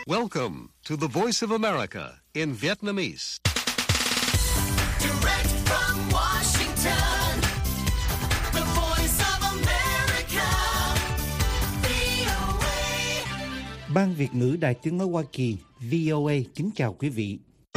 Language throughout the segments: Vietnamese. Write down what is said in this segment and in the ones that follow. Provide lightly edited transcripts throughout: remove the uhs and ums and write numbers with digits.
Welcome to the Voice of America in Vietnamese. Direct from Washington, the Voice of America, VOA. Ban Việt ngữ Đài Tiếng nói Hoa Kỳ, VOA kính chào quý vị.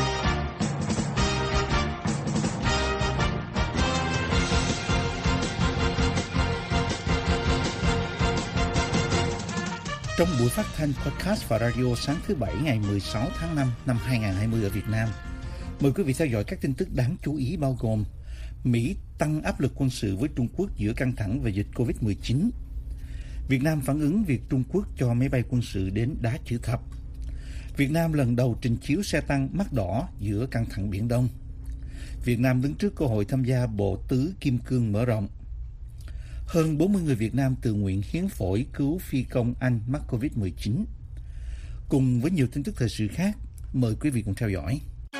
Trong buổi phát thanh podcast và radio sáng thứ Bảy ngày 16 tháng 5 năm 2020 ở Việt Nam, mời quý vị theo dõi các tin tức đáng chú ý bao gồm: Mỹ tăng áp lực quân sự với Trung Quốc giữa căng thẳng về dịch Covid-19. Việt Nam phản ứng việc Trung Quốc cho máy bay quân sự đến đá chữ thập. Việt Nam lần đầu trình chiếu xe tăng mắt đỏ giữa căng thẳng Biển Đông. Việt Nam đứng trước cơ hội tham gia Bộ Tứ Kim Cương mở rộng. Hơn 40 người Việt Nam tự nguyện hiến phổi cứu phi công Anh mắc Covid-19. Cùng với nhiều tin tức thời sự khác, mời quý vị cùng theo dõi.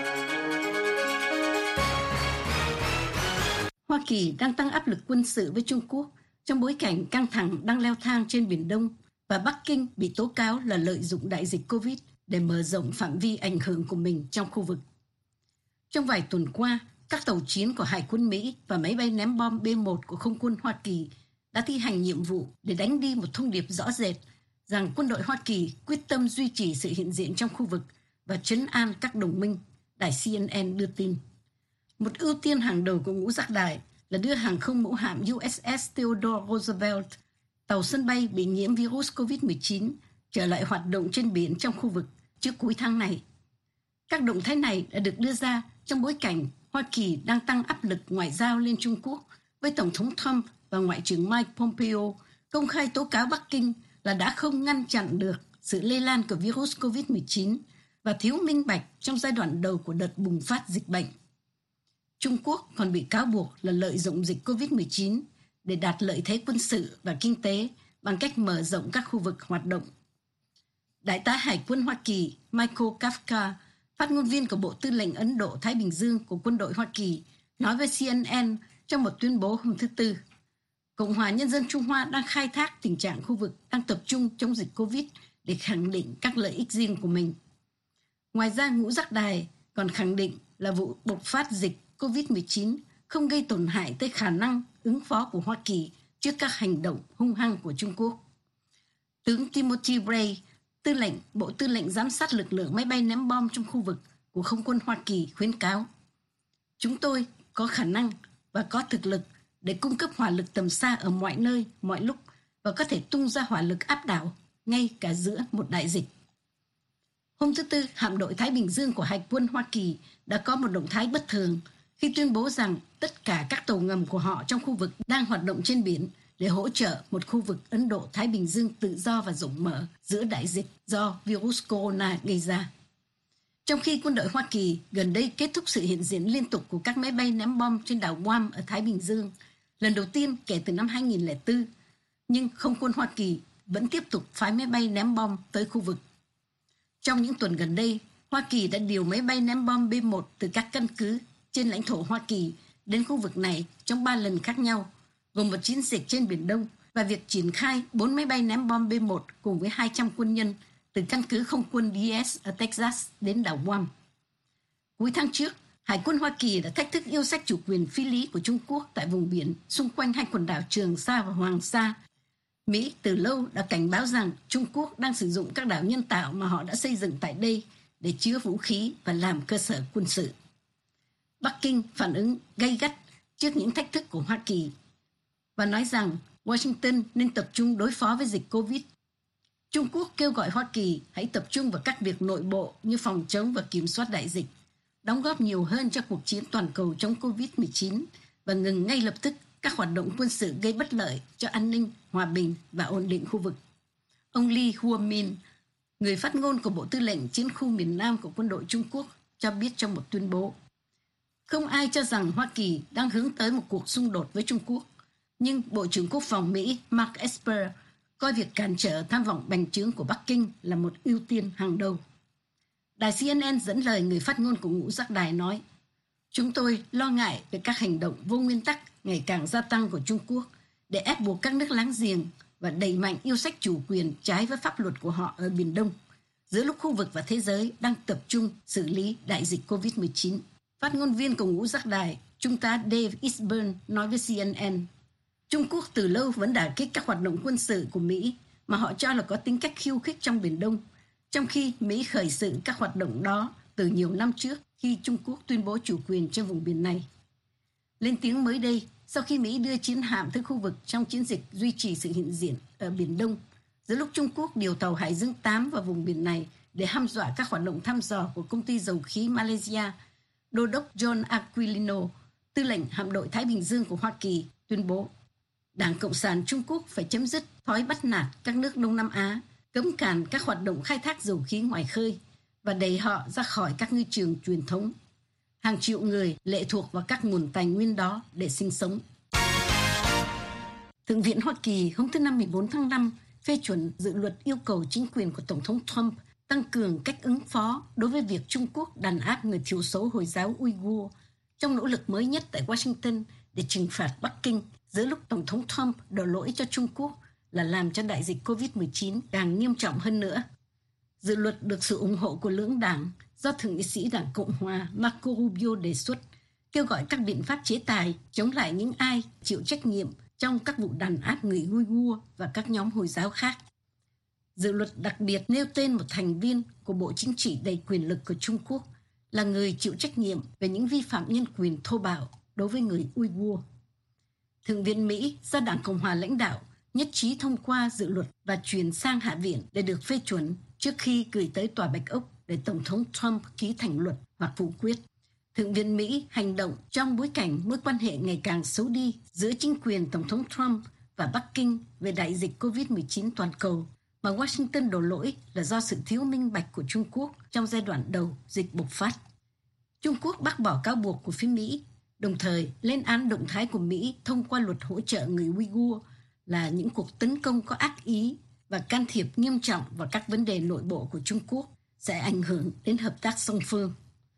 Hoa Kỳ đang tăng áp lực quân sự với Trung Quốc trong bối cảnh căng thẳng đang leo thang trên Biển Đông và Bắc Kinh bị tố cáo là lợi dụng đại dịch Covid để mở rộng phạm vi ảnh hưởng của mình trong khu vực. Trong vài tuần qua, các tàu chiến của Hải quân Mỹ và máy bay ném bom B-1 của Không quân Hoa Kỳ đã thi hành nhiệm vụ để đánh đi một thông điệp rõ rệt rằng quân đội Hoa Kỳ quyết tâm duy trì sự hiện diện trong khu vực và trấn an các đồng minh, đài CNN đưa tin. Một ưu tiên hàng đầu của ngũ giác đài là đưa hàng không mẫu hạm USS Theodore Roosevelt, tàu sân bay bị nhiễm virus COVID-19, trở lại hoạt động trên biển trong khu vực trước cuối tháng này. Các động thái này đã được đưa ra trong bối cảnh Hoa Kỳ đang tăng áp lực ngoại giao lên Trung Quốc với Tổng thống Trump và Ngoại trưởng Mike Pompeo công khai tố cáo Bắc Kinh là đã không ngăn chặn được sự lây lan của virus COVID-19 và thiếu minh bạch trong giai đoạn đầu của đợt bùng phát dịch bệnh. Trung Quốc còn bị cáo buộc là lợi dụng dịch COVID-19 để đạt lợi thế quân sự và kinh tế bằng cách mở rộng các khu vực hoạt động. Đại tá Hải quân Hoa Kỳ Michael Kafka, phát ngôn viên của Bộ Tư lệnh Ấn Độ-Thái Bình Dương của quân đội Hoa Kỳ, nói với CNN trong một tuyên bố hôm thứ Tư, Cộng hòa Nhân dân Trung Hoa đang khai thác tình trạng khu vực đang tập trung chống dịch Covid để khẳng định các lợi ích riêng của mình. Ngoài ra, ngũ giác đài còn khẳng định là vụ bộc phát dịch Covid-19 không gây tổn hại tới khả năng ứng phó của Hoa Kỳ trước các hành động hung hăng của Trung Quốc. Tướng Timothy Bray, Tư lệnh Bộ Tư lệnh Giám sát lực lượng máy bay ném bom trong khu vực của Không quân Hoa Kỳ khuyến cáo: Chúng tôi có khả năng và có thực lực để cung cấp hỏa lực tầm xa ở mọi nơi, mọi lúc và có thể tung ra hỏa lực áp đảo ngay cả giữa một đại dịch. Hôm thứ Tư, hạm đội Thái Bình Dương của Hải quân Hoa Kỳ đã có một động thái bất thường khi tuyên bố rằng tất cả các tàu ngầm của họ trong khu vực đang hoạt động trên biển để hỗ trợ một khu vực Ấn Độ-Thái Bình Dương tự do và rộng mở giữa đại dịch do virus corona gây ra. Trong khi quân đội Hoa Kỳ gần đây kết thúc sự hiện diện liên tục của các máy bay ném bom trên đảo Guam ở Thái Bình Dương, lần đầu tiên kể từ năm 2004, nhưng Không quân Hoa Kỳ vẫn tiếp tục phái máy bay ném bom tới khu vực. Trong những tuần gần đây, Hoa Kỳ đã điều máy bay ném bom B-1 từ các căn cứ trên lãnh thổ Hoa Kỳ đến khu vực này trong 3 lần khác nhau, gồm một chiến dịch trên Biển Đông và việc triển khai 4 máy bay ném bom B-1 cùng với 200 quân nhân từ căn cứ không quân DS ở Texas đến đảo Guam. Cuối tháng trước, Hải quân Hoa Kỳ đã thách thức yêu sách chủ quyền phi lý của Trung Quốc tại vùng biển xung quanh hai quần đảo Trường Sa và Hoàng Sa. Mỹ từ lâu đã cảnh báo rằng Trung Quốc đang sử dụng các đảo nhân tạo mà họ đã xây dựng tại đây để chứa vũ khí và làm cơ sở quân sự. Bắc Kinh phản ứng gay gắt trước những thách thức của Hoa Kỳ và nói rằng Washington nên tập trung đối phó với dịch Covid. Trung Quốc kêu gọi Hoa Kỳ hãy tập trung vào các việc nội bộ như phòng chống và kiểm soát đại dịch, đóng góp nhiều hơn cho cuộc chiến toàn cầu chống Covid-19 và ngừng ngay lập tức các hoạt động quân sự gây bất lợi cho an ninh, hòa bình và ổn định khu vực. Ông Lee Huamin, người phát ngôn của Bộ Tư lệnh Chiến khu miền Nam của quân đội Trung Quốc, cho biết trong một tuyên bố: Không ai cho rằng Hoa Kỳ đang hướng tới một cuộc xung đột với Trung Quốc, nhưng Bộ trưởng Quốc phòng Mỹ Mark Esper coi việc cản trở tham vọng bành trướng của Bắc Kinh là một ưu tiên hàng đầu. Đài CNN dẫn lời người phát ngôn của ngũ giác đài nói: Chúng tôi lo ngại về các hành động vô nguyên tắc ngày càng gia tăng của Trung Quốc để ép buộc các nước láng giềng và đẩy mạnh yêu sách chủ quyền trái với pháp luật của họ ở Biển Đông, giữa lúc khu vực và thế giới đang tập trung xử lý đại dịch COVID-19. Phát ngôn viên của ngũ giác đài, Trung tá Dave Eastburn nói với CNN, Trung Quốc từ lâu vẫn đả kích các hoạt động quân sự của Mỹ mà họ cho là có tính cách khiêu khích trong Biển Đông, trong khi Mỹ khởi sự các hoạt động đó từ nhiều năm trước khi Trung Quốc tuyên bố chủ quyền trên vùng biển này. Lên tiếng mới đây, sau khi Mỹ đưa chiến hạm tới khu vực trong chiến dịch duy trì sự hiện diện ở Biển Đông, giữa lúc Trung Quốc điều tàu Hải Dương 8 vào vùng biển này để hăm dọa các hoạt động thăm dò của công ty dầu khí Malaysia, Đô đốc John Aquilino, tư lệnh hạm đội Thái Bình Dương của Hoa Kỳ, tuyên bố Đảng Cộng sản Trung Quốc phải chấm dứt thói bắt nạt các nước Đông Nam Á, cấm cản các hoạt động khai thác dầu khí ngoài khơi và đẩy họ ra khỏi các ngư trường truyền thống. Hàng triệu người lệ thuộc vào các nguồn tài nguyên đó để sinh sống. Thượng viện Hoa Kỳ hôm thứ Năm 14 tháng 5 phê chuẩn dự luật yêu cầu chính quyền của Tổng thống Trump tăng cường cách ứng phó đối với việc Trung Quốc đàn áp người thiểu số Hồi giáo Uyghur trong nỗ lực mới nhất tại Washington để trừng phạt Bắc Kinh giữa lúc Tổng thống Trump đổ lỗi cho Trung Quốc là làm cho đại dịch COVID-19 càng nghiêm trọng hơn nữa. Dự luật được sự ủng hộ của lưỡng đảng do Thượng nghị sĩ Đảng Cộng hòa Marco Rubio đề xuất, kêu gọi các biện pháp chế tài chống lại những ai chịu trách nhiệm trong các vụ đàn áp người Uyghur và các nhóm Hồi giáo khác. Dự luật đặc biệt nêu tên một thành viên của Bộ Chính trị đầy quyền lực của Trung Quốc là người chịu trách nhiệm về những vi phạm nhân quyền thô bạo đối với người Uyghur. Thượng viện Mỹ do Đảng Cộng hòa lãnh đạo nhất trí thông qua dự luật và chuyển sang Hạ viện để được phê chuẩn trước khi gửi tới Tòa Bạch Ốc để Tổng thống Trump ký thành luật hoặc phủ quyết. Thượng viện Mỹ hành động trong bối cảnh mối quan hệ ngày càng xấu đi giữa chính quyền Tổng thống Trump và Bắc Kinh về đại dịch COVID-19 toàn cầu, mà Washington đổ lỗi là do sự thiếu minh bạch của Trung Quốc trong giai đoạn đầu dịch bùng phát. Trung Quốc bác bỏ cáo buộc của phía Mỹ, đồng thời lên án động thái của Mỹ thông qua luật hỗ trợ người Uyghur là những cuộc tấn công có ác ý và can thiệp nghiêm trọng vào các vấn đề nội bộ của Trung Quốc, sẽ ảnh hưởng đến hợp tác song phương.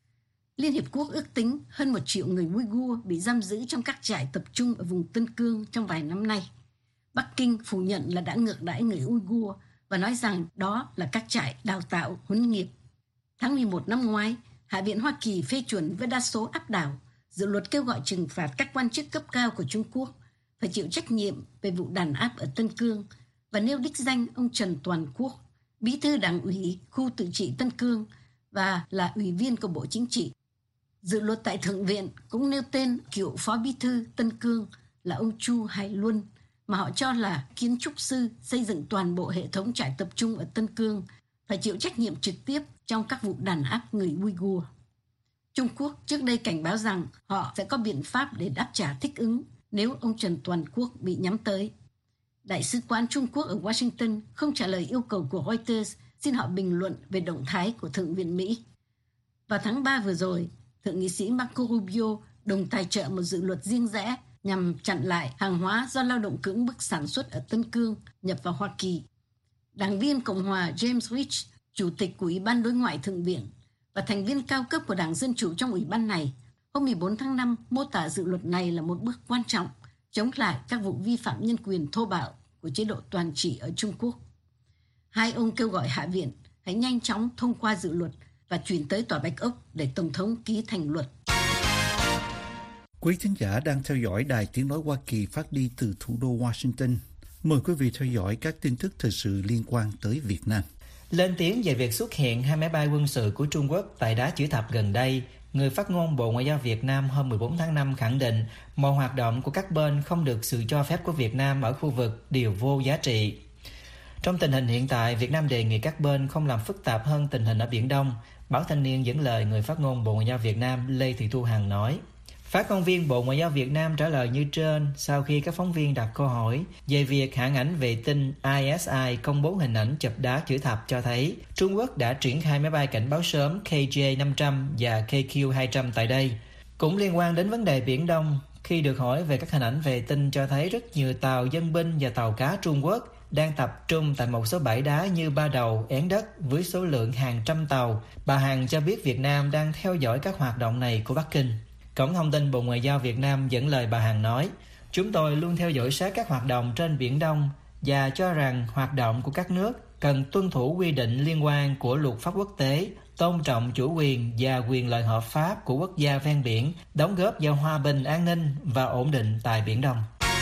Liên Hiệp Quốc ước tính hơn 1 triệu người Uyghur bị giam giữ trong các trại tập trung ở vùng Tân Cương trong vài năm nay. Bắc Kinh phủ nhận là đã ngược đãi người Uyghur và nói rằng đó là các trại đào tạo huấn nghiệp. Tháng 11 năm ngoái, Hạ viện Hoa Kỳ phê chuẩn với đa số áp đảo dự luật kêu gọi trừng phạt các quan chức cấp cao của Trung Quốc phải chịu trách nhiệm về vụ đàn áp ở Tân Cương và nêu đích danh ông Trần Toàn Quốc, bí thư Đảng ủy khu tự trị Tân Cương và là ủy viên của Bộ Chính trị. Dự luật tại Thượng viện cũng nêu tên cựu phó bí thư Tân Cương là ông Chu Hải Luân, mà họ cho là kiến trúc sư xây dựng toàn bộ hệ thống trại tập trung ở Tân Cương, phải chịu trách nhiệm trực tiếp trong các vụ đàn áp người Uyghur. Trung Quốc trước đây cảnh báo rằng họ sẽ có biện pháp để đáp trả thích ứng nếu ông Trần Toàn Quốc bị nhắm tới. Đại sứ quán Trung Quốc ở Washington không trả lời yêu cầu của Reuters xin họ bình luận về động thái của Thượng viện Mỹ. Vào tháng 3 vừa rồi, Thượng nghị sĩ Marco Rubio đồng tài trợ một dự luật riêng rẽ nhằm chặn lại hàng hóa do lao động cưỡng bức sản xuất ở Tân Cương nhập vào Hoa Kỳ. Đảng viên Cộng hòa James Rich, chủ tịch của Ủy ban Đối ngoại Thượng viện và thành viên cao cấp của Đảng Dân Chủ trong Ủy ban này, hôm 14 tháng 5 mô tả dự luật này là một bước quan trọng chống lại các vụ vi phạm nhân quyền thô bạo của chế độ toàn trị ở Trung Quốc. Hai ông kêu gọi Hạ viện hãy nhanh chóng thông qua dự luật và chuyển tới Tòa Bạch Ốc để Tổng thống ký thành luật. Quý thính giả đang theo dõi Đài Tiếng Nói Hoa Kỳ phát đi từ thủ đô Washington. Mời quý vị theo dõi các tin tức thời sự liên quan tới Việt Nam. Lên tiếng về việc xuất hiện 2 máy bay quân sự của Trung Quốc tại đá chữ thập gần đây, người phát ngôn Bộ Ngoại giao Việt Nam hôm 14 tháng 5 khẳng định mọi hoạt động của các bên không được sự cho phép của Việt Nam ở khu vực đều vô giá trị. Trong tình hình hiện tại, Việt Nam đề nghị các bên không làm phức tạp hơn tình hình ở Biển Đông. Báo Thanh niên dẫn lời người phát ngôn Bộ Ngoại giao Việt Nam Lê Thị Thu Hằng nói. Phát ngôn viên Bộ Ngoại giao Việt Nam trả lời như trên sau khi các phóng viên đặt câu hỏi về việc hãng ảnh vệ tinh ISI công bố hình ảnh chụp đá chữ thập cho thấy Trung Quốc đã triển khai máy bay cảnh báo sớm KJ-500 và KQ-200 tại đây. Cũng liên quan đến vấn đề Biển Đông, khi được hỏi về các hình ảnh vệ tinh cho thấy rất nhiều tàu dân binh và tàu cá Trung Quốc đang tập trung tại một số bãi đá như Ba Đầu, Én Đất với số lượng hàng trăm tàu, bà Hằng cho biết Việt Nam đang theo dõi các hoạt động này của Bắc Kinh. Cổng thông tin Bộ Ngoại giao Việt Nam dẫn lời bà Hằng nói, chúng tôi luôn theo dõi sát các hoạt động trên Biển Đông và cho rằng hoạt động của các nước cần tuân thủ quy định liên quan của luật pháp quốc tế, tôn trọng chủ quyền và quyền lợi hợp pháp của quốc gia ven biển, đóng góp vào hòa bình, an ninh và ổn định tại Biển Đông.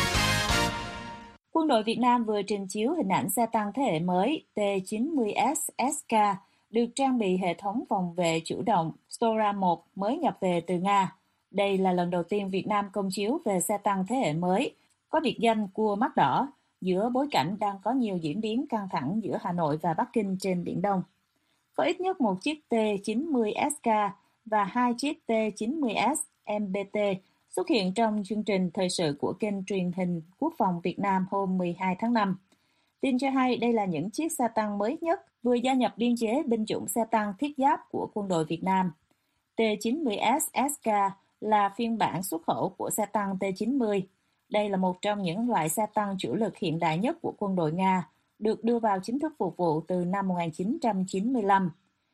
Quân đội Việt Nam vừa trình chiếu hình ảnh xe tăng thế hệ mới T-90S SK được trang bị hệ thống phòng vệ chủ động Stora 1 mới nhập về từ Nga. Đây là lần đầu tiên Việt Nam công chiếu về xe tăng thế hệ mới, có biệt danh cua mắt đỏ, giữa bối cảnh đang có nhiều diễn biến căng thẳng giữa Hà Nội và Bắc Kinh trên Biển Đông. Có ít nhất một chiếc T-90 SK và 2 chiếc T-90S MBT xuất hiện trong chương trình thời sự của kênh truyền hình Quốc phòng Việt Nam hôm 12 tháng 5. Tin cho hay đây là những chiếc xe tăng mới nhất vừa gia nhập biên chế binh chủng xe tăng thiết giáp của quân đội Việt Nam. T-90S SK là phiên bản xuất khẩu của xe tăng T-90. Đây là một trong những loại xe tăng chủ lực hiện đại nhất của quân đội Nga, được đưa vào chính thức phục vụ từ năm 1995.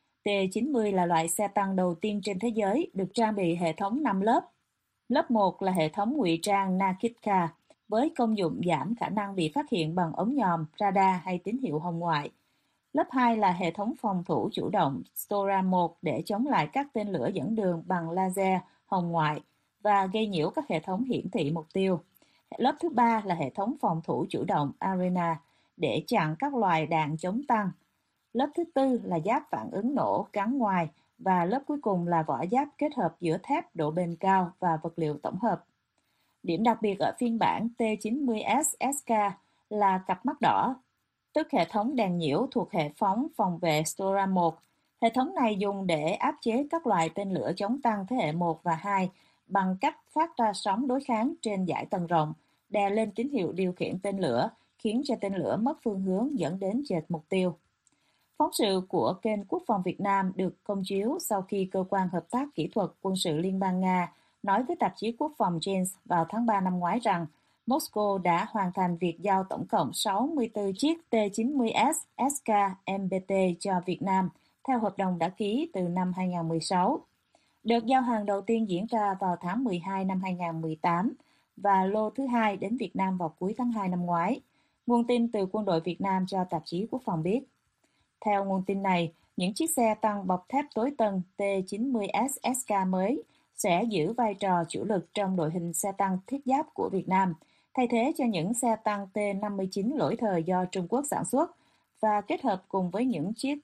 T-90 là loại xe tăng đầu tiên trên thế giới được trang bị hệ thống 5 lớp. Lớp 1 là hệ thống ngụy trang Nakitka, với công dụng giảm khả năng bị phát hiện bằng ống nhòm, radar hay tín hiệu hồng ngoại. Lớp 2 là hệ thống phòng thủ chủ động Stora 1 để chống lại các tên lửa dẫn đường bằng laser, hồng ngoại và gây nhiễu các hệ thống hiển thị mục tiêu. Lớp thứ 3 là hệ thống phòng thủ chủ động Arena để chặn các loài đạn chống tăng. Lớp thứ 4 là giáp phản ứng nổ gắn ngoài và lớp cuối cùng là vỏ giáp kết hợp giữa thép độ bền cao và vật liệu tổng hợp. Điểm đặc biệt ở phiên bản T-90S SK là cặp mắt đỏ, tức hệ thống đèn nhiễu thuộc hệ phóng phòng vệ Stora 1. Hệ thống này dùng để áp chế các loại tên lửa chống tăng thế hệ 1 và 2 bằng cách phát ra sóng đối kháng trên dải tầng rộng, đè lên tín hiệu điều khiển tên lửa, khiến cho tên lửa mất phương hướng dẫn đến chệch mục tiêu. Phóng sự của kênh Quốc phòng Việt Nam được công chiếu sau khi Cơ quan Hợp tác Kỹ thuật Quân sự Liên bang Nga nói với tạp chí Quốc phòng Janes vào tháng 3 năm ngoái rằng Moscow đã hoàn thành việc giao tổng cộng 64 chiếc T-90S SK MBT cho Việt Nam theo hợp đồng đã ký từ năm 2016. Đợt giao hàng đầu tiên diễn ra vào tháng 12 năm 2018 và lô thứ hai đến Việt Nam vào cuối tháng 2 năm ngoái. Nguồn tin từ quân đội Việt Nam cho tạp chí Quốc phòng biết. Theo nguồn tin này, những chiếc xe tăng bọc thép tối tân T-90S SK mới sẽ giữ vai trò chủ lực trong đội hình xe tăng thiết giáp của Việt Nam, thay thế cho những xe tăng T-59 lỗi thời do Trung Quốc sản xuất và kết hợp cùng với những chiếc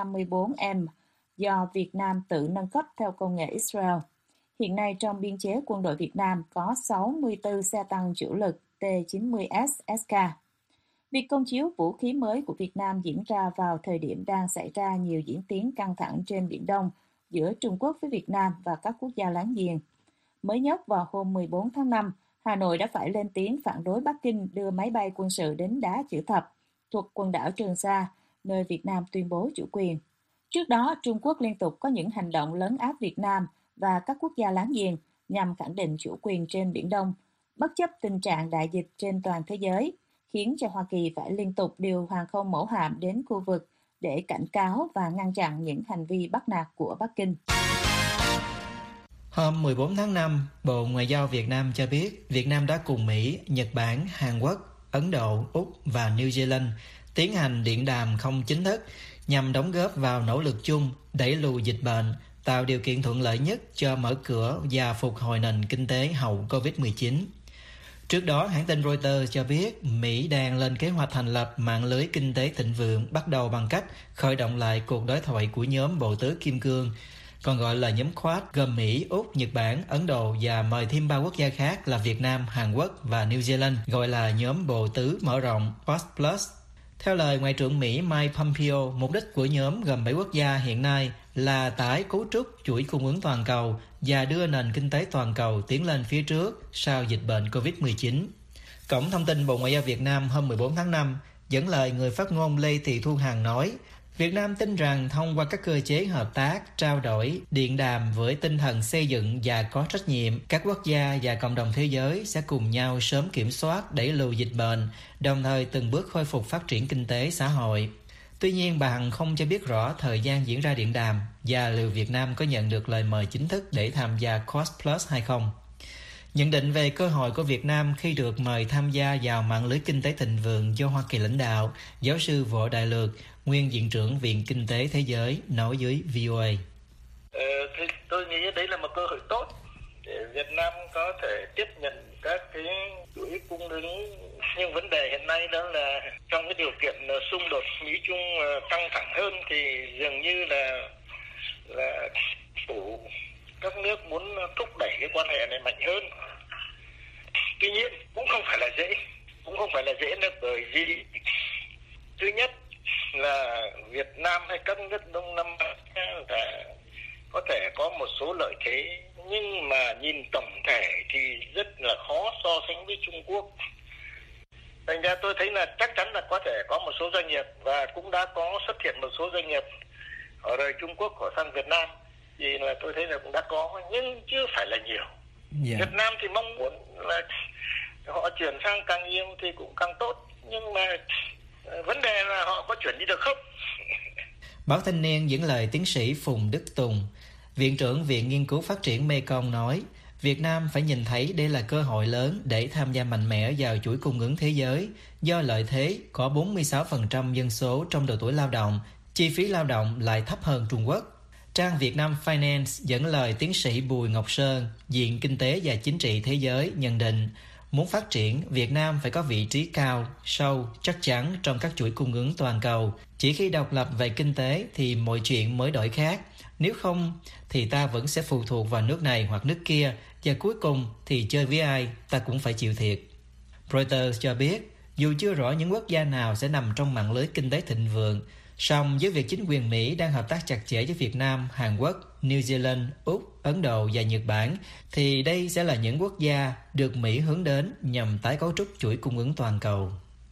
T-54M do Việt Nam tự nâng cấp theo công nghệ Israel. Hiện nay trong biên chế quân đội Việt Nam có 64 xe tăng chủ lực T-90S SK. Việc công chiếu vũ khí mới của Việt Nam diễn ra vào thời điểm đang xảy ra nhiều diễn tiến căng thẳng trên Biển Đông giữa Trung Quốc với Việt Nam và các quốc gia láng giềng. Mới nhất vào hôm 14 tháng 5, Hà Nội đã phải lên tiếng phản đối Bắc Kinh đưa máy bay quân sự đến Đá Chữ Thập thuộc quần đảo Trường Sa, nơi Việt Nam tuyên bố chủ quyền. Trước đó, Trung Quốc liên tục có những hành động lấn áp Việt Nam và các quốc gia láng giềng nhằm khẳng định chủ quyền trên Biển Đông, bất chấp tình trạng đại dịch trên toàn thế giới, khiến cho Hoa Kỳ phải liên tục điều hàng không mẫu hạm đến khu vực để cảnh cáo và ngăn chặn những hành vi bắt nạt của Bắc Kinh. Hôm 14 tháng 5, Bộ Ngoại giao Việt Nam cho biết Việt Nam đã cùng Mỹ, Nhật Bản, Hàn Quốc, Ấn Độ, Úc và New Zealand tiến hành điện đàm không chính thức nhằm đóng góp vào nỗ lực chung đẩy lùi dịch bệnh, tạo điều kiện thuận lợi nhất cho mở cửa và phục hồi nền kinh tế hậu Covid-19. Trước đó, hãng tin Reuters cho biết Mỹ đang lên kế hoạch thành lập mạng lưới kinh tế thịnh vượng bắt đầu bằng cách khởi động lại cuộc đối thoại của nhóm Bộ Tứ Kim Cương, còn gọi là nhóm Quad gồm Mỹ, Úc, Nhật Bản, Ấn Độ và mời thêm 3 quốc gia khác là Việt Nam, Hàn Quốc và New Zealand, gọi là nhóm Bộ Tứ mở rộng Quad Plus. Theo lời Ngoại trưởng Mỹ Mike Pompeo, mục đích của nhóm gồm 7 quốc gia hiện nay là tái cấu trúc chuỗi cung ứng toàn cầu và đưa nền kinh tế toàn cầu tiến lên phía trước sau dịch bệnh Covid-19. Cổng thông tin Bộ Ngoại giao Việt Nam hôm 14 tháng 5 dẫn lời người phát ngôn Lê Thị Thu Hằng nói, Việt Nam tin rằng thông qua các cơ chế hợp tác, trao đổi, điện đàm với tinh thần xây dựng và có trách nhiệm, các quốc gia và cộng đồng thế giới sẽ cùng nhau sớm kiểm soát, đẩy lùi dịch bệnh, đồng thời từng bước khôi phục phát triển kinh tế xã hội. Tuy nhiên, bà Hằng không cho biết rõ thời gian diễn ra điện đàm và liệu Việt Nam có nhận được lời mời chính thức để tham gia Quad Plus hay không. Nhận định về cơ hội của Việt Nam khi được mời tham gia vào mạng lưới kinh tế thịnh vượng do Hoa Kỳ lãnh đạo, giáo sư Võ Đại Lược, nguyên Viện trưởng Viện Kinh tế Thế giới, nói với VOA. Thì tôi nghĩ đấy là một cơ hội tốt để Việt Nam có thể tiếp nhận các cái chuỗi cung ứng. Nhưng vấn đề hiện nay đó là trong cái điều kiện xung đột Mỹ-Trung căng thẳng hơn thì dường như là các nước muốn thúc đẩy cái quan hệ này mạnh hơn. Tuy nhiên cũng không phải là dễ nữa, bởi vì thứ nhất là Việt Nam hay các nước Đông Nam Á có thể có một số lợi thế, nhưng mà nhìn tổng thể thì rất là khó so sánh với Trung Quốc. Thành ra tôi thấy là chắc chắn là có thể có một số doanh nghiệp, và cũng đã có xuất hiện một số doanh nghiệp ở rời Trung Quốc họ sang Việt Nam, thì là tôi thấy là cũng đã có, nhưng chưa phải là nhiều. Việt Nam thì mong muốn là họ chuyển sang càng nhiều thì cũng càng tốt, nhưng mà vấn đề là họ có chuyển đi được không? Báo Thanh niên dẫn lời tiến sĩ Phùng Đức Tùng, Viện trưởng Viện Nghiên cứu Phát triển Mekong nói, Việt Nam phải nhìn thấy đây là cơ hội lớn để tham gia mạnh mẽ vào chuỗi cung ứng thế giới, do lợi thế có 46% dân số trong độ tuổi lao động, chi phí lao động lại thấp hơn Trung Quốc. Trang Việt Nam Finance dẫn lời tiến sĩ Bùi Ngọc Sơn, Viện Kinh tế và Chính trị Thế giới nhận định, muốn phát triển, Việt Nam phải có vị trí cao, sâu, chắc chắn trong các chuỗi cung ứng toàn cầu. Chỉ khi độc lập về kinh tế thì mọi chuyện mới đổi khác. Nếu không thì ta vẫn sẽ phụ thuộc vào nước này hoặc nước kia, và cuối cùng thì chơi với ai ta cũng phải chịu thiệt. Reuters cho biết, dù chưa rõ những quốc gia nào sẽ nằm trong mạng lưới kinh tế thịnh vượng, song với việc chính quyền Mỹ đang hợp tác chặt chẽ với Việt Nam, Hàn Quốc, New Zealand, Úc, Ấn Độ và Nhật Bản, thì đây sẽ là những quốc gia được Mỹ hướng đến nhằm tái cấu trúc chuỗi cung ứng toàn cầu.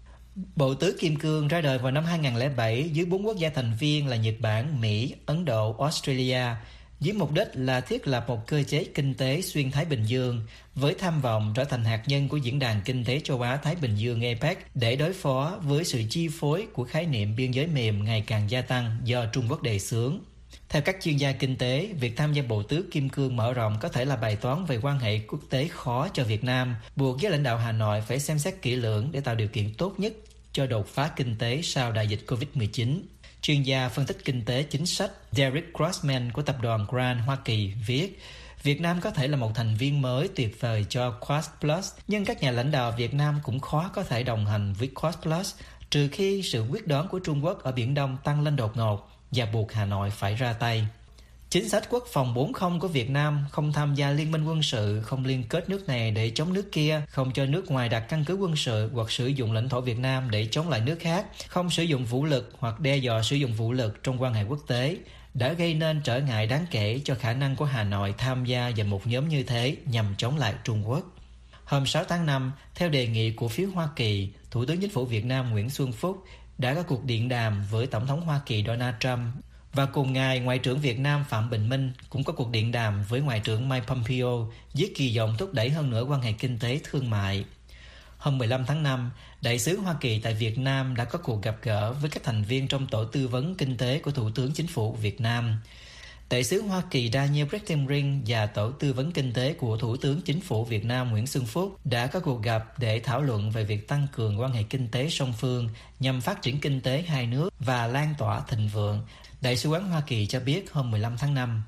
Bộ Tứ Kim Cương ra đời vào năm 2007 dưới 4 quốc gia thành viên là Nhật Bản, Mỹ, Ấn Độ, Australia, với mục đích là thiết lập một cơ chế kinh tế xuyên Thái Bình Dương với tham vọng trở thành hạt nhân của Diễn đàn Kinh tế Châu Á-Thái Bình Dương APEC để đối phó với sự chi phối của khái niệm biên giới mềm ngày càng gia tăng do Trung Quốc đề xướng. Theo các chuyên gia kinh tế, việc tham gia Bộ Tứ Kim Cương mở rộng có thể là bài toán về quan hệ quốc tế khó cho Việt Nam, buộc giới lãnh đạo Hà Nội phải xem xét kỹ lưỡng để tạo điều kiện tốt nhất cho đột phá kinh tế sau đại dịch Covid-19. Chuyên gia phân tích kinh tế chính sách Derek Grossman của tập đoàn Grant Hoa Kỳ viết, Việt Nam có thể là một thành viên mới tuyệt vời cho Quad Plus, nhưng các nhà lãnh đạo Việt Nam cũng khó có thể đồng hành với Quad Plus trừ khi sự quyết đoán của Trung Quốc ở Biển Đông tăng lên đột ngột và buộc Hà Nội phải ra tay. Chính sách quốc phòng 4.0 của Việt Nam không tham gia liên minh quân sự, không liên kết nước này để chống nước kia, không cho nước ngoài đặt căn cứ quân sự hoặc sử dụng lãnh thổ Việt Nam để chống lại nước khác, không sử dụng vũ lực hoặc đe dọa sử dụng vũ lực trong quan hệ quốc tế, đã gây nên trở ngại đáng kể cho khả năng của Hà Nội tham gia vào một nhóm như thế nhằm chống lại Trung Quốc. Hôm 6 tháng 5, theo đề nghị của phía Hoa Kỳ, Thủ tướng Chính phủ Việt Nam Nguyễn Xuân Phúc đã có cuộc điện đàm với Tổng thống Hoa Kỳ Donald Trump. Và cùng ngày, Ngoại trưởng Việt Nam Phạm Bình Minh cũng có cuộc điện đàm với Ngoại trưởng Mike Pompeo với kỳ vọng thúc đẩy hơn nữa quan hệ kinh tế thương mại. Hôm 15 tháng 5, Đại sứ Hoa Kỳ tại Việt Nam đã có cuộc gặp gỡ với các thành viên trong tổ tư vấn kinh tế của Thủ tướng Chính phủ Việt Nam. Đại sứ Hoa Kỳ Daniel Breckenridge và tổ tư vấn kinh tế của Thủ tướng Chính phủ Việt Nam Nguyễn Xuân Phúc đã có cuộc gặp để thảo luận về việc tăng cường quan hệ kinh tế song phương nhằm phát triển kinh tế hai nước và lan tỏa thịnh vượng. Đại sứ quán Hoa Kỳ cho biết hôm 15 tháng 5.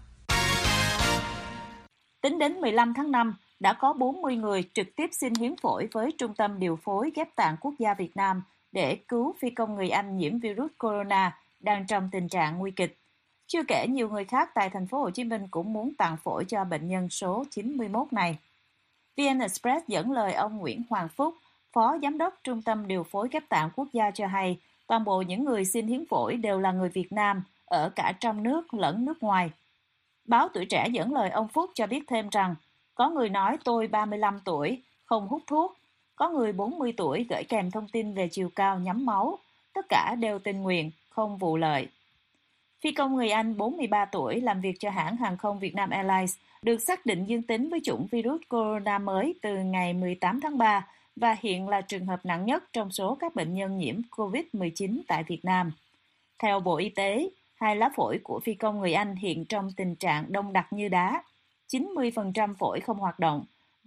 Tính đến 15 tháng 5, đã có 40 người trực tiếp xin hiến phổi với Trung tâm Điều phối Ghép tạng Quốc gia Việt Nam để cứu phi công người Anh nhiễm virus corona đang trong tình trạng nguy kịch. Chưa kể nhiều người khác tại thành phố Hồ Chí Minh cũng muốn tặng phổi cho bệnh nhân số 91 này. VN Express dẫn lời ông Nguyễn Hoàng Phúc, Phó Giám đốc Trung tâm Điều phối Ghép tạng Quốc gia cho hay, toàn bộ những người xin hiến phổi đều là người Việt Nam, ở cả trong nước lẫn nước ngoài. Báo Tuổi Trẻ dẫn lời ông Phúc cho biết thêm rằng, có người nói tôi 35 tuổi, không hút thuốc, có người 40 tuổi gửi kèm thông tin về chiều cao nhắm máu, tất cả đều tình nguyện, không vụ lợi. Phi công người Anh 43 tuổi làm việc cho hãng hàng không Vietnam Airlines được xác định dương tính với chủng virus corona mới từ ngày 18 tháng 3 và hiện là trường hợp nặng nhất trong số các bệnh nhân nhiễm COVID-19 tại Việt Nam. Theo Bộ Y tế, 2 lá phổi của phi công người Anh hiện trong tình trạng đông đặc như đá, 90% phổi không hoạt động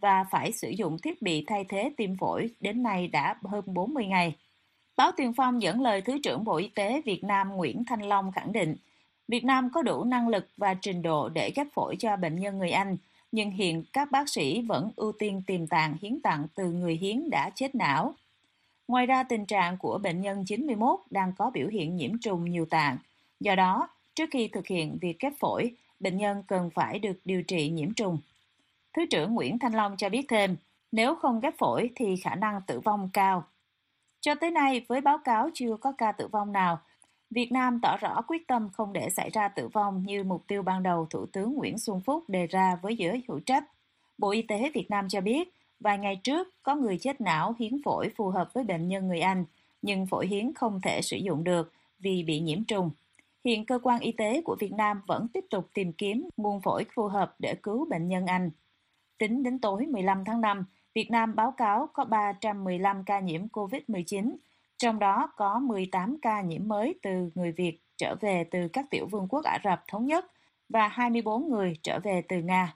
và phải sử dụng thiết bị thay thế tim phổi đến nay đã hơn 40 ngày. Báo Tiền Phong dẫn lời Thứ trưởng Bộ Y tế Việt Nam Nguyễn Thanh Long khẳng định, Việt Nam có đủ năng lực và trình độ để ghép phổi cho bệnh nhân người Anh, nhưng hiện các bác sĩ vẫn ưu tiên tìm tạng hiến tặng từ người hiến đã chết não. Ngoài ra, tình trạng của bệnh nhân 91 đang có biểu hiện nhiễm trùng nhiều tạng. Do đó, trước khi thực hiện việc ghép phổi, bệnh nhân cần phải được điều trị nhiễm trùng. Thứ trưởng Nguyễn Thanh Long cho biết thêm, nếu không ghép phổi thì khả năng tử vong cao. Cho tới nay, với báo cáo chưa có ca tử vong nào, Việt Nam tỏ rõ quyết tâm không để xảy ra tử vong như mục tiêu ban đầu Thủ tướng Nguyễn Xuân Phúc đề ra với giới hữu trách. Bộ Y tế Việt Nam cho biết, vài ngày trước có người chết não hiến phổi phù hợp với bệnh nhân người Anh, nhưng phổi hiến không thể sử dụng được vì bị nhiễm trùng. Hiện cơ quan y tế của Việt Nam vẫn tiếp tục tìm kiếm nguồn phổi phù hợp để cứu bệnh nhân Anh. Tính đến tối 15 tháng 5, Việt Nam báo cáo có 315 ca nhiễm COVID-19, trong đó có 18 ca nhiễm mới từ người Việt trở về từ các tiểu vương quốc Ả Rập Thống Nhất và 24 người trở về từ Nga.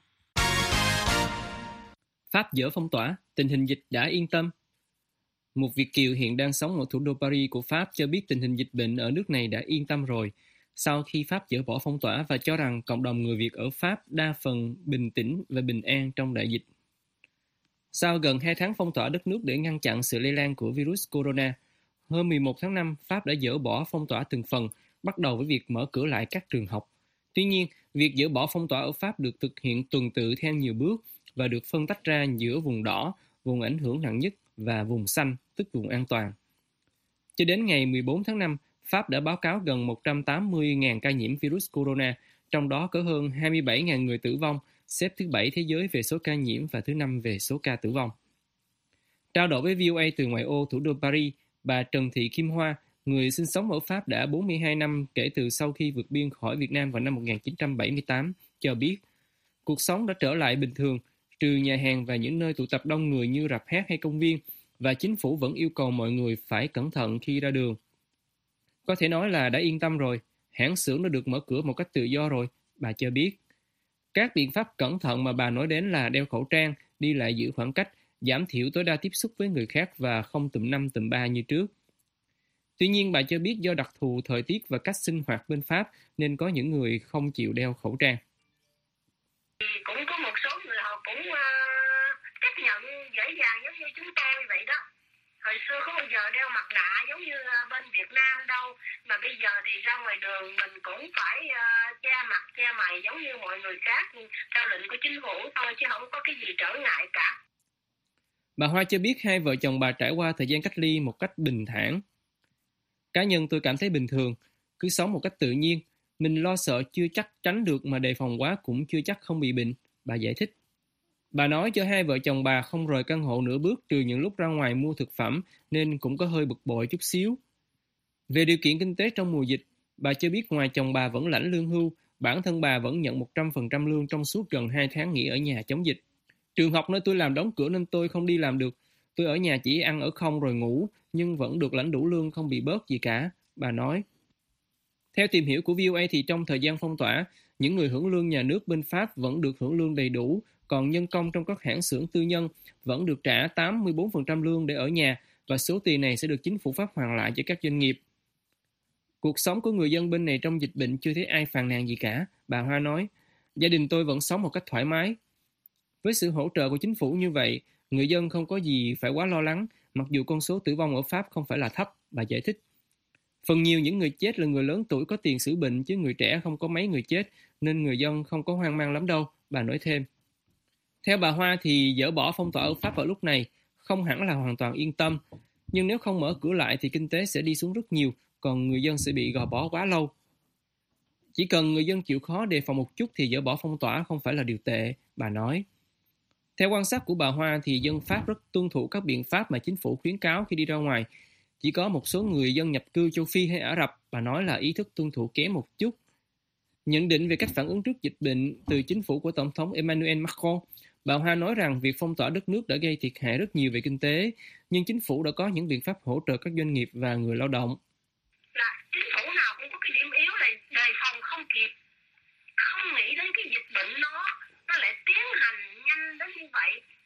Pháp dỡ phong tỏa, tình hình dịch đã yên tâm. Một Việt kiều hiện đang sống ở thủ đô Paris của Pháp cho biết tình hình dịch bệnh ở nước này đã yên tâm rồi, sau khi Pháp dỡ bỏ phong tỏa và cho rằng cộng đồng người Việt ở Pháp đa phần bình tĩnh và bình an trong đại dịch. Sau gần 2 tháng phong tỏa đất nước để ngăn chặn sự lây lan của virus corona, hôm 11 tháng 5, Pháp đã dỡ bỏ phong tỏa từng phần, bắt đầu với việc mở cửa lại các trường học. Tuy nhiên, việc dỡ bỏ phong tỏa ở Pháp được thực hiện tuần tự theo nhiều bước và được phân tách ra giữa vùng đỏ, vùng ảnh hưởng nặng nhất và vùng xanh, tức vùng an toàn. Cho đến ngày 14 tháng 5, Pháp đã báo cáo gần 180.000 ca nhiễm virus corona, trong đó có hơn 27.000 người tử vong, xếp thứ 7 thế giới về số ca nhiễm và thứ 5 về số ca tử vong. Trao đổi với VOA từ ngoại ô thủ đô Paris, bà Trần Thị Kim Hoa, người sinh sống ở Pháp đã 42 năm kể từ sau khi vượt biên khỏi Việt Nam vào năm 1978, cho biết cuộc sống đã trở lại bình thường, trừ nhà hàng và những nơi tụ tập đông người như rạp hát hay công viên, và chính phủ vẫn yêu cầu mọi người phải cẩn thận khi ra đường. Có thể nói là đã yên tâm rồi, hãng xưởng đã được mở cửa một cách tự do rồi, bà cho biết. Các biện pháp cẩn thận mà bà nói đến là đeo khẩu trang, đi lại giữ khoảng cách, giảm thiểu tối đa tiếp xúc với người khác và không tụm 5 tụm 3 như trước. Tuy nhiên, bà cho biết do đặc thù thời tiết và cách sinh hoạt bên Pháp nên có những người không chịu đeo khẩu trang. Cũng có một số người họ cũng chấp nhận dễ dàng giống như chúng tôi vậy đó. Hồi xưa không bao giờ đeo mặt nạ giống như bên Việt Nam đâu. Mà bây giờ thì ra ngoài đường mình cũng phải che mặt, che mày giống như mọi người khác, theo lệnh của chính phủ thôi chứ không có cái gì trở ngại cả. Bà Hoa cho biết hai vợ chồng bà trải qua thời gian cách ly một cách bình thản. Cá nhân tôi cảm thấy bình thường, cứ sống một cách tự nhiên. Mình lo sợ chưa chắc tránh được mà đề phòng quá cũng chưa chắc không bị bệnh, bà giải thích. Bà nói cho hai vợ chồng bà không rời căn hộ nửa bước trừ những lúc ra ngoài mua thực phẩm nên cũng có hơi bực bội chút xíu. Về điều kiện kinh tế trong mùa dịch, bà cho biết ngoài chồng bà vẫn lãnh lương hưu, bản thân bà vẫn nhận 100% lương trong suốt gần 2 tháng nghỉ ở nhà chống dịch. Trường học nơi tôi làm đóng cửa nên tôi không đi làm được. Tôi ở nhà chỉ ăn ở không rồi ngủ, nhưng vẫn được lãnh đủ lương không bị bớt gì cả, bà nói. Theo tìm hiểu của VOA thì trong thời gian phong tỏa, những người hưởng lương nhà nước bên Pháp vẫn được hưởng lương đầy đủ, còn nhân công trong các hãng xưởng tư nhân vẫn được trả 84% lương để ở nhà và số tiền này sẽ được chính phủ Pháp hoàn lại cho các doanh nghiệp. Cuộc sống của người dân bên này trong dịch bệnh chưa thấy ai phàn nàn gì cả, bà Hoa nói. Gia đình tôi vẫn sống một cách thoải mái. Với sự hỗ trợ của chính phủ như vậy, người dân không có gì phải quá lo lắng, mặc dù con số tử vong ở Pháp không phải là thấp, bà giải thích. Phần nhiều những người chết là người lớn tuổi có tiền xử bệnh chứ người trẻ không có mấy người chết, nên người dân không có hoang mang lắm đâu, bà nói thêm. Theo bà Hoa thì dỡ bỏ phong tỏa ở Pháp ở lúc này không hẳn là hoàn toàn yên tâm, nhưng nếu không mở cửa lại thì kinh tế sẽ đi xuống rất nhiều, còn người dân sẽ bị gò bó quá lâu. Chỉ cần người dân chịu khó đề phòng một chút thì dỡ bỏ phong tỏa không phải là điều tệ, bà nói. Theo quan sát của bà Hoa thì dân Pháp rất tuân thủ các biện pháp mà chính phủ khuyến cáo khi đi ra ngoài. Chỉ có một số người dân nhập cư châu Phi hay Ả Rập, bà nói là ý thức tuân thủ kém một chút. Nhận định về cách phản ứng trước dịch bệnh từ chính phủ của Tổng thống Emmanuel Macron, bà Hoa nói rằng việc phong tỏa đất nước đã gây thiệt hại rất nhiều về kinh tế, nhưng chính phủ đã có những biện pháp hỗ trợ các doanh nghiệp và người lao động. Chính phủ nào cũng có cái điểm yếu là đề phòng không kịp, không nghĩ đến cái dịch bệnh nó lại tiến hành nhanh đến như vậy,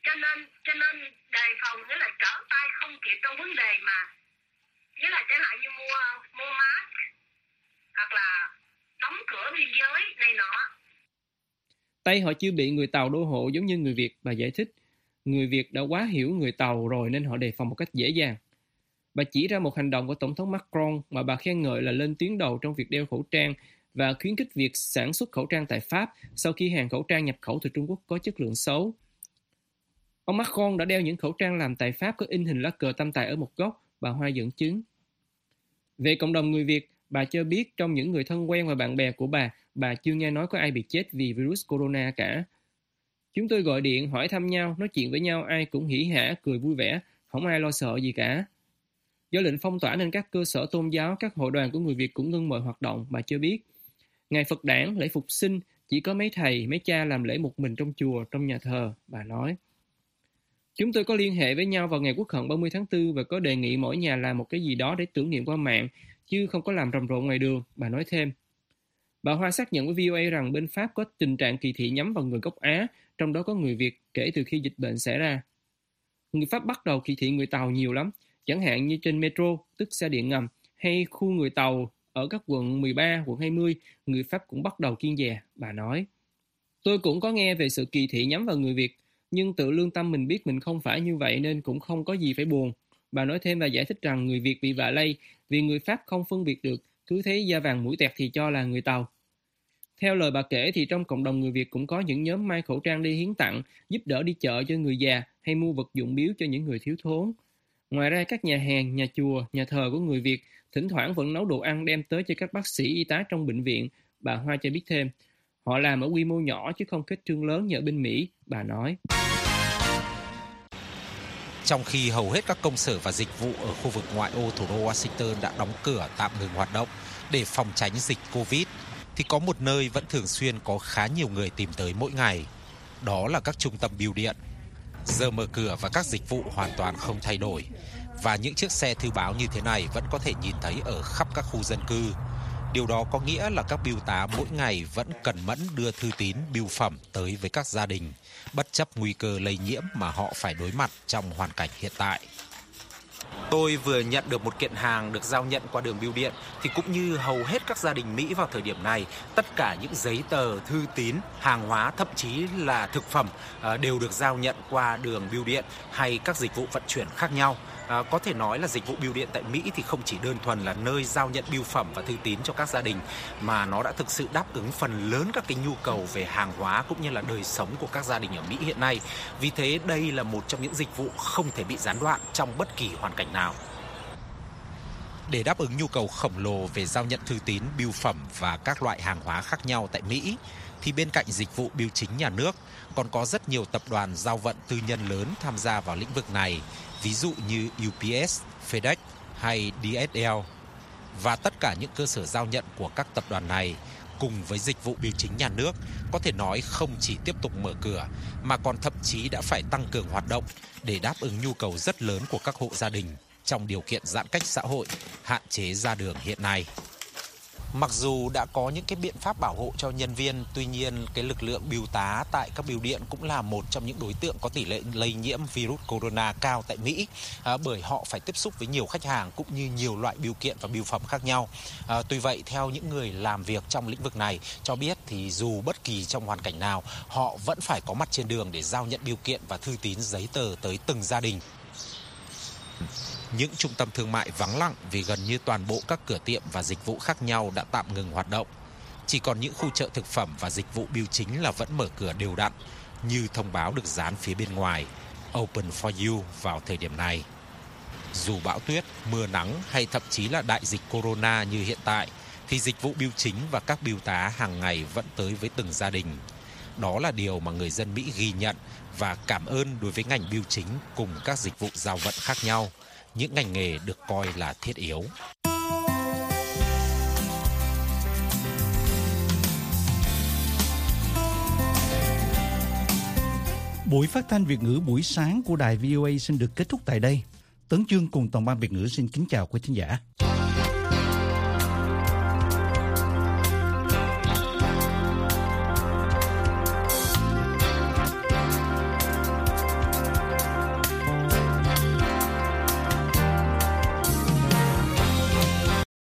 Cho nên đề phòng nghĩa là trở tay không kịp trong vấn đề mà nghĩa là chẳng hạn như mua mask hoặc là đóng cửa biên giới này nọ. Tây họ chưa bị người Tàu đô hộ giống như người Việt, bà giải thích. Người Việt đã quá hiểu người Tàu rồi nên họ đề phòng một cách dễ dàng. Bà chỉ ra một hành động của Tổng thống Macron mà bà khen ngợi là lên tuyến đầu trong việc đeo khẩu trang và khuyến khích việc sản xuất khẩu trang tại Pháp sau khi hàng khẩu trang nhập khẩu từ Trung Quốc có chất lượng xấu. Ông Macron đã đeo những khẩu trang làm tại Pháp có in hình lá cờ tam tài ở một góc, bà Hoa dẫn chứng. Về cộng đồng người Việt, bà cho biết trong những người thân quen và bạn bè của bà chưa nghe nói có ai bị chết vì virus corona cả. Chúng tôi gọi điện, hỏi thăm nhau, nói chuyện với nhau, ai cũng hỉ hả, cười vui vẻ, không ai lo sợ gì cả. Do lệnh phong tỏa nên các cơ sở tôn giáo, các hội đoàn của người Việt cũng ngưng mọi hoạt động, bà cho biết. Ngày Phật đản, lễ Phục sinh, chỉ có mấy thầy, mấy cha làm lễ một mình trong chùa, trong nhà thờ, bà nói. Chúng tôi có liên hệ với nhau vào ngày Quốc hận 30 tháng 4 và có đề nghị mỗi nhà làm một cái gì đó để tưởng niệm qua mạng, chứ không có làm rầm rộ ngoài đường, bà nói thêm. Bà Hoa xác nhận với VOA rằng bên Pháp có tình trạng kỳ thị nhắm vào người gốc Á, trong đó có người Việt kể từ khi dịch bệnh xảy ra. Người Pháp bắt đầu kỳ thị người Tàu nhiều lắm, chẳng hạn như trên metro, tức xe điện ngầm, hay khu người Tàu ở các quận 13, quận 20, người Pháp cũng bắt đầu kiêng dè, bà nói. Tôi cũng có nghe về sự kỳ thị nhắm vào người Việt, nhưng tự lương tâm mình biết mình không phải như vậy nên cũng không có gì phải buồn. Bà nói thêm và giải thích rằng người Việt bị vạ lây vì người Pháp không phân biệt được, cứ thấy da vàng mũi tẹt thì cho là người Tàu. Theo lời bà kể thì trong cộng đồng người Việt cũng có những nhóm may khẩu trang đi hiến tặng, giúp đỡ đi chợ cho người già hay mua vật dụng biếu cho những người thiếu thốn. Ngoài ra các nhà hàng, nhà chùa, nhà thờ của người Việt thỉnh thoảng vẫn nấu đồ ăn đem tới cho các bác sĩ y tá trong bệnh viện, bà Hoa cho biết thêm. Họ làm ở quy mô nhỏ chứ không kết trương lớn như ở bên Mỹ, bà nói. Trong khi hầu hết các công sở và dịch vụ ở khu vực ngoại ô thủ đô Washington đã đóng cửa tạm ngừng hoạt động để phòng tránh dịch Covid, thì có một nơi vẫn thường xuyên có khá nhiều người tìm tới mỗi ngày. Đó là các trung tâm bưu điện. Giờ mở cửa và các dịch vụ hoàn toàn không thay đổi. Và những chiếc xe thư báo như thế này vẫn có thể nhìn thấy ở khắp các khu dân cư. Điều đó có nghĩa là các bưu tá mỗi ngày vẫn cẩn mẫn đưa thư tín, bưu phẩm tới với các gia đình, bất chấp nguy cơ lây nhiễm mà họ phải đối mặt trong hoàn cảnh hiện tại. Tôi vừa nhận được một kiện hàng được giao nhận qua đường bưu điện, thì cũng như hầu hết các gia đình Mỹ vào thời điểm này, tất cả những giấy tờ, thư tín, hàng hóa, thậm chí là thực phẩm đều được giao nhận qua đường bưu điện hay các dịch vụ vận chuyển khác nhau. Có thể nói là dịch vụ bưu điện tại Mỹ thì không chỉ đơn thuần là nơi giao nhận bưu phẩm và thư tín cho các gia đình, mà nó đã thực sự đáp ứng phần lớn các cái nhu cầu về hàng hóa cũng như là đời sống của các gia đình ở Mỹ hiện nay. Vì thế đây là một trong những dịch vụ không thể bị gián đoạn trong bất kỳ hoàn cảnh nào. Để đáp ứng nhu cầu khổng lồ về giao nhận thư tín, bưu phẩm và các loại hàng hóa khác nhau tại Mỹ, thì bên cạnh dịch vụ bưu chính nhà nước, còn có rất nhiều tập đoàn giao vận tư nhân lớn tham gia vào lĩnh vực này, ví dụ như UPS, FedEx hay DHL. Và tất cả những cơ sở giao nhận của các tập đoàn này, cùng với dịch vụ bưu chính nhà nước, có thể nói không chỉ tiếp tục mở cửa, mà còn thậm chí đã phải tăng cường hoạt động để đáp ứng nhu cầu rất lớn của các hộ gia đình trong điều kiện giãn cách xã hội, hạn chế ra đường hiện nay. Mặc dù đã có những cái biện pháp bảo hộ cho nhân viên, tuy nhiên cái lực lượng bưu tá tại các bưu điện cũng là một trong những đối tượng có tỷ lệ lây nhiễm virus corona cao tại Mỹ, bởi họ phải tiếp xúc với nhiều khách hàng cũng như nhiều loại bưu kiện và bưu phẩm khác nhau. Tuy vậy, theo những người làm việc trong lĩnh vực này cho biết thì dù bất kỳ trong hoàn cảnh nào, họ vẫn phải có mặt trên đường để giao nhận bưu kiện và thư tín giấy tờ tới từng gia đình. Những trung tâm thương mại vắng lặng vì gần như toàn bộ các cửa tiệm và dịch vụ khác nhau đã tạm ngừng hoạt động. Chỉ còn những khu chợ thực phẩm và dịch vụ bưu chính là vẫn mở cửa đều đặn, như thông báo được dán phía bên ngoài Open for you vào thời điểm này. Dù bão tuyết, mưa nắng hay thậm chí là đại dịch corona như hiện tại, thì dịch vụ bưu chính và các bưu tá hàng ngày vẫn tới với từng gia đình. Đó là điều mà người dân Mỹ ghi nhận và cảm ơn đối với ngành bưu chính cùng các dịch vụ giao vận khác nhau, những ngành nghề được coi là thiết yếu. Buổi phát thanh Việt ngữ buổi sáng của đài VOA xin được kết thúc tại đây. Tấn Chương cùng toàn ban Việt ngữ xin kính chào quý thính giả.